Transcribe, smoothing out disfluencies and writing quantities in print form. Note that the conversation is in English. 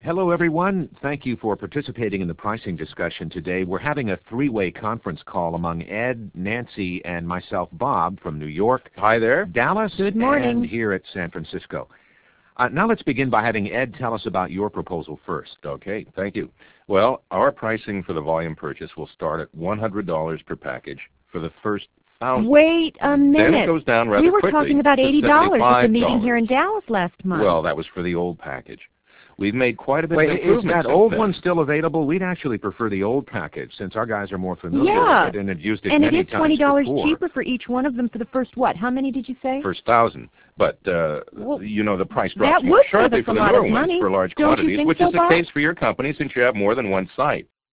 Hello, everyone. Thank you for participating in the pricing discussion today. We're having a three-way conference call among Ed, Nancy, and myself, Bob, from New York. Hi there. Dallas. Good morning. And here at San Francisco. Now let's begin by having Ed tell us about your proposal first. Okay, thank you. Well, our pricing for the volume purchase will start at $100 per package for the first 1,000. Wait a minute. Then it goes down rather We were quickly talking about to $80 at the meeting $75. here in Dallas last month. Well, that was for the old package. We've made quite a bit of Wait, is improvement that since old then. one still available? We'd actually prefer the old package since our guys are more familiar Yeah. with it and have used it and many it is times $20 before. cheaper for each one of them for the first what? How many did you say? First 1,000. But, Well, you know, the price drops that more would save sharply us for a the lot newer of ones money. for large Don't you quantities, think which so, is the Bob? case for your company since you have more than one site.